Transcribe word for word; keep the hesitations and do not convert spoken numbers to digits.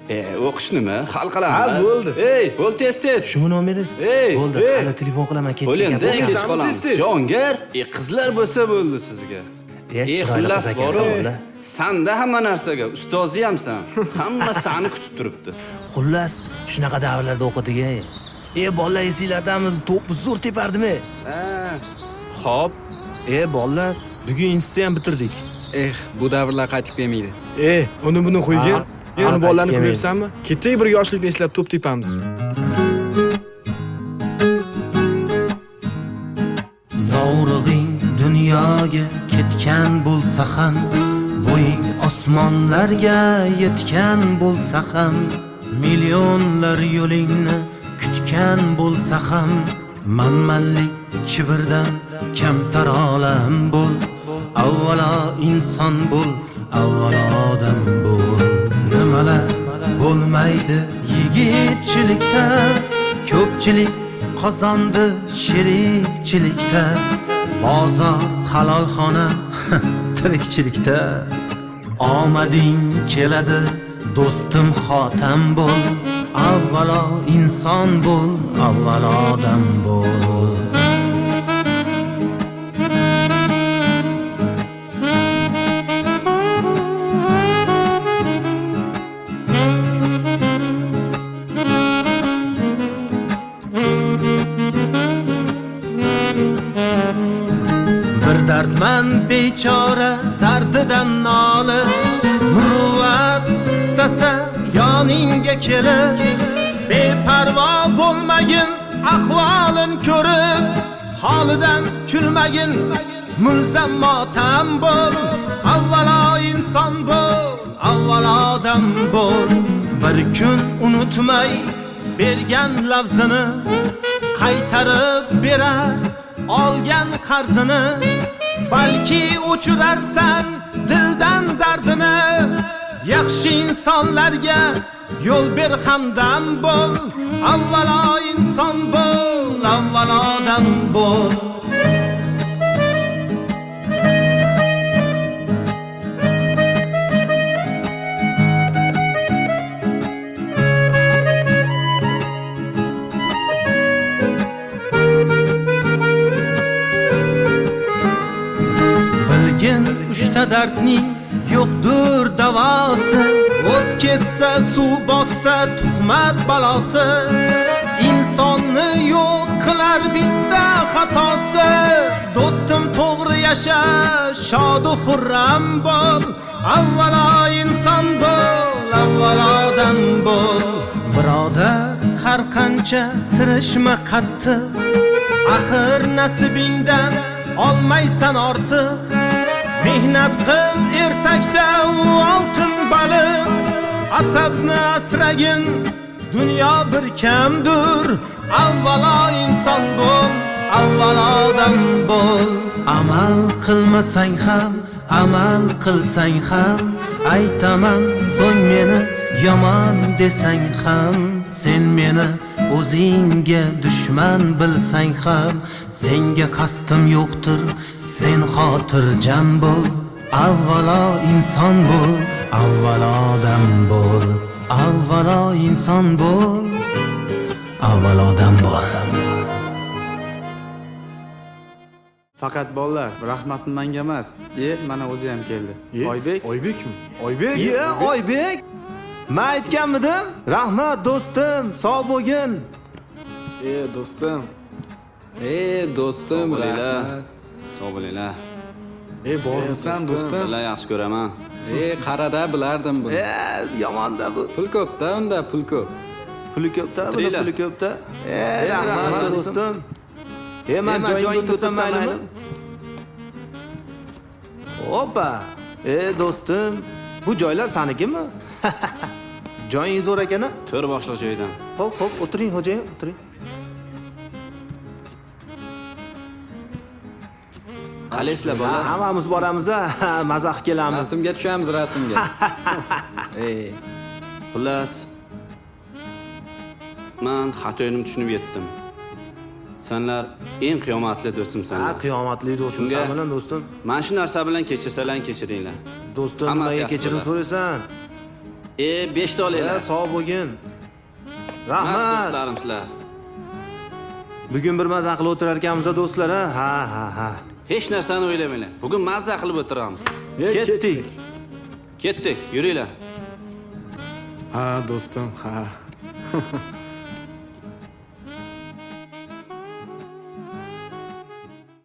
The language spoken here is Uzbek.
E, o'qish nima? Hal qilamiz. Ha, bo'ldi. Ey, bo'l tez-tez. Shu nomeringiz? Ey, bo'ldi. Hali telefon qilaman kechga. Bo'ldi, kech qolamiz. Jongir, e, qizlar bo'lsa bo'ldi sizga. E, xullas bor-ku. bola. Sanda hamma narsaga ustozi hamsan. Hamma seni kutib turibdi. Xullas, shunaqa davrlarda o'qidik-ey. E, bolalar esinglardamiz, to'pni zo'r tepardimi? Ha. Xo'p. E, bolalar, bugun institutni ham bitirdik. Eh, bu davrlar qaytib kelmaydi. E, uni buni qo'ygin. Yana bolalarni qaytib ko'ryapsanmi? Ketdik bir yoshlikni eslab to'p tepamiz. Nourug'ing dunyoga ketgan bo'lsa ham, bo'ying osmonlarga yetgan bo'lsa ham, millionlar yo'lingni kutgan bo'lsa ham, manmanlik kibrdan kamtar olam bo'l. Avvalo inson bo'l, avvalo odam bo'l. Nimalar bo'lmaydi yigitchilikda, ko'pchilik qozondi sherikchilikda, bozor halolxona tirikchilikda. Omading keladi do'stim, xotam bo'l. Avvalo inson bo'l, avvalo odam bo'l. Dardman bechora dardidan noli, muruvvat istasa yoningga kelir. Beparvo bo'lmagin ahvolin ko'rib, holidan kulmagin mulzam motam bo'l. Avvalo inson bo'l, avvalo odam bo'l. Bir kun unutmay bergan lafzini qaytarib berar olgan qarzini. Balki o'chirarsan dildan dardini. Yaxshi insonlarga yo'l ber, hamdam bo'l. Avvalo inson bo'l, avvalo odam bo'l. Uchta dardning yo'qdir davosi, o't ketsa suv bossa tuhmat balosi. Insonni yo'q qilar bitta xatosi. Do'stim to'g'ri yasha, shod u xurram bo'l. Avvalo inson bo'l, avvalo odam bo'l. Birodar, har qancha tirishma qattiq, axir nasibingdan olmaysan ortiq. Mehnat qil ertakda u oltin baliq. Asabni asragin, dunyo bir kamdir. Avvalo inson bo'l, avvalo odam bo'l. Amal qilmasang ham, amal qilsang ham, aytaman so'ng meni yomon desang ham. Sen meni o'zingga dushman bilsang ham, senga qasdim yo'qdir, sen xotirjam bo'l. Avvalo inson bo'l, avvalo odam bo'l. Avvalo inson bo'l, avvalo odam bo'l. Faqat bolalar, rahmatni menga emas. E, mana o'zi ham keldi. Oybek. Oybekmi? Oybek? Ye, Oybek. Men aytganmidim? Rahmat do'stim, sog' bo'lgin. E, do'stim. Ey, do'stim, rahmat. Sog' bo'linglar. E, bormisan do'stim? Sizlar yaxshi ko'raman. Ey, qarada bilardim buni. E, yomonda bu. Pul ko'pda, unda pul ko'p. Puli ko'pda, buni puli ko'pda. E, rahmat do'stim. E, men joyingga o'tirsam maylimi? Hoppa. E, do'stim, bu joylar senikimi? Joying zo'r ekan-a? To'r boshliq joydan. Hop, hop, o'tiring xo'jayin, o'tiring. Qalaysizlar bola? Hammamiz boramiz, ha, mazax kelamiz. Rasmga tushamiz, rasmga. Ey, xullas men xatoyimni tushunib yetdim. Senlar eng qiyomatli do'stimsanlar. Ha, qiyomatli do'stimsan bilan do'stim. Men shu narsa bilan kechirsalar kechiringlar. Do'stim, nimaga kechirim so'raysan? E, beshta E, olinglar. sog' bo'lgin. Rahmat Rahmat. do'stlarim sizlar. Bugun bir mazza qilib o'tirar ekanmiz do'stlar, ha, ha, ha. Hech narsani o'ylamanglar. Bugun mazza qilib o'tiramiz. Ketdik. Ketdik, yuringlar. Ha, do'stim, ha.